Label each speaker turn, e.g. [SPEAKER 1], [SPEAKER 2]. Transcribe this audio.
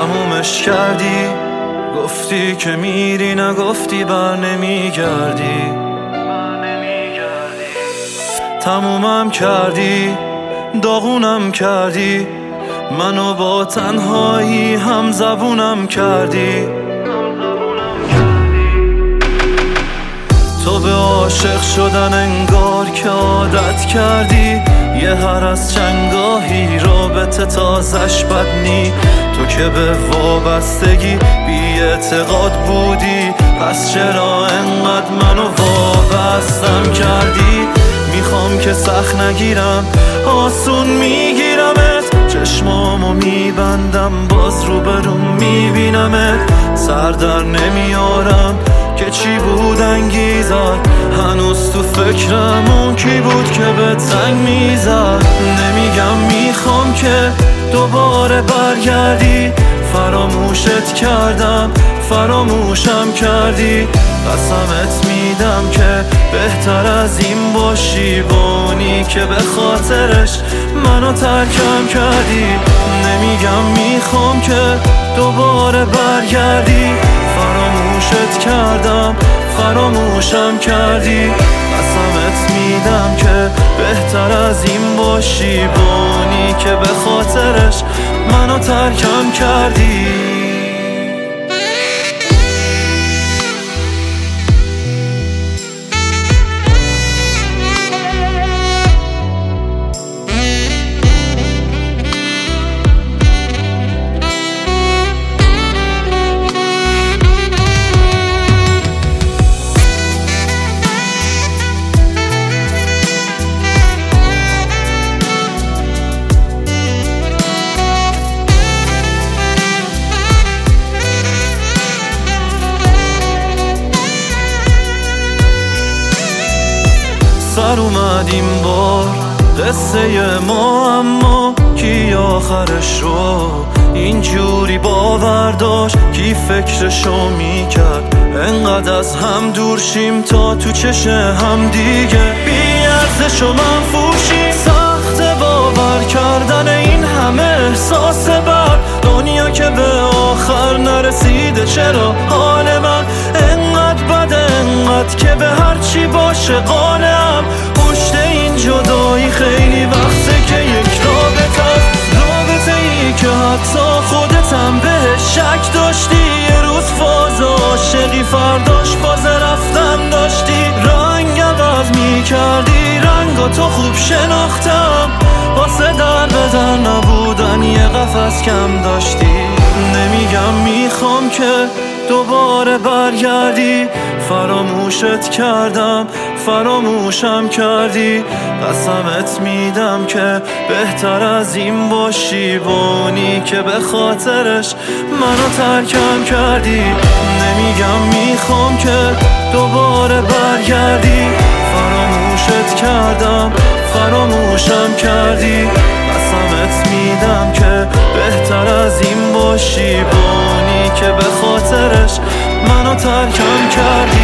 [SPEAKER 1] تمومش کردی، گفتی که میری نگفتی بر نمیگردی. تمومم کردی، داغونم کردی، منو با تنهایی هم زبونم کردی. تو به عاشق شدن انگار که عادت کردی، یه هر از چنگاهی رابطه تازش بدنی. تو که به وابستگی بی اعتقاد بودی، پس چرا انقدر منو وابستم کردی؟ میخوام که سخت نگیرم، آسون میگیرمت، چشمامو میبندم باز روبروم میبینمت. سر در نمیارم که چی بود انگیزت، هنوز تو فکرم اون کی بود که بهت زنگ میزد. نمیگم میخوام که دوباره برگردی، فراموشت کردم فراموشم کردی. قسمت میدم که بهتر از این باشی، بونی که به خاطرش منو ترکم کردی. نمیگم میخوام که دوباره برگردی، فراموشت کردم فراموشم کردی. قسمت میدم که بهتر از این باشی، بونی که به خاطرش منو ترکم کردی. سر اومد این بار قصه ما، اما کی آخرش رو اینجوری باور داشت؟ کی فکرشو میکرد انقدر از هم دور شیم تا تو چش هم دیگه بی ارزش و منفوشیم؟ سخت باور کردن این همه احساس بد، دنیا که به آخر نرسیده. چرا حال من انقدر بده، انقدر که به هر چی باشه قانعم؟ پشت این جدایی خیلی وقته که یک رابطه ای که حتی خودتم بهش شک داشتی. یه روز فاز عاشقی، فرداش فاز رفتن داشتی. رنگ عوض میکردی، رنگاتو خوب شناختم، واسه در بدر نبودن یه قفس کم داشتی. نمیگم میخوام که دوباره برگردی، فراموشت کردم فراموشم کردی. قسمت میدم که بهتر از این باشی، بونی که به خاطرش منو ترکم کردی. نمیگم میخوام که دوباره برگردی، فراموشت کردم فراموشم کردی. قسمت میدم که بهتر از این باشی، بونی که به خاطرش منو ترکم کردی.